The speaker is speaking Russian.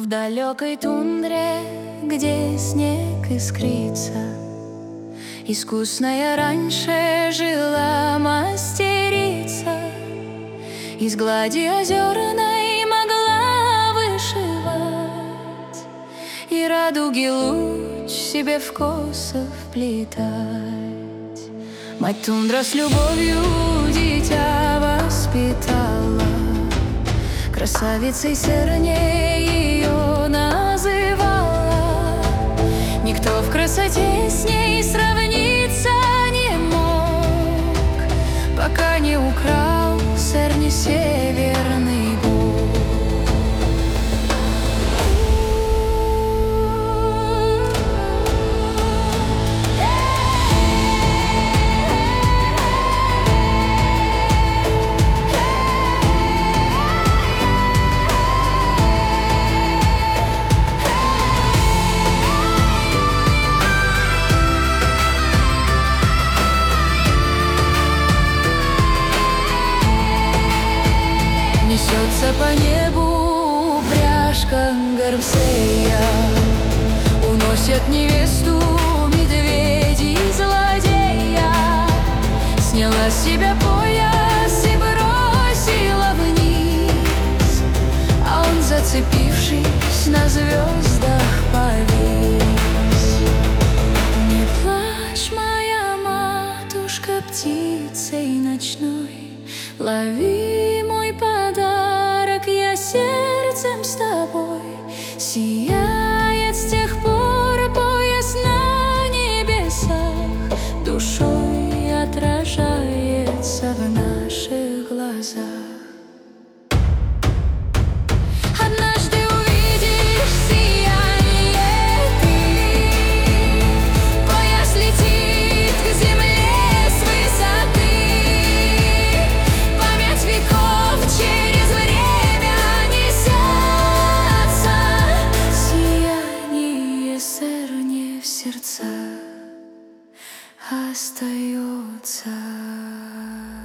В далекой тундре, где снег искрится, искусная раньше жила мастерица, из глади озерной могла вышивать и радуги луч себе в косы вплетать. Мать тундра с любовью дитя воспитала, красавицей серней ее называла. Никто в красоте с ней сравниться не мог, пока не украл Серни северный бог. Несется по небу пряжка Гармсея, уносят невесту медведи и злодея. Сняла с себя пояс и бросила вниз, а он, зацепившись, на звездах повис. Не плачь, моя матушка, птицей ночной, лови мой подарок, я сердцем с тобой. Сияет с тех пор пояс на небесах, душой отражается в наших глазах. Однажды увидишь сияние ты, пояс летит к земле с высоты. Память веков через время несется, сияние Серни в сердцах остается.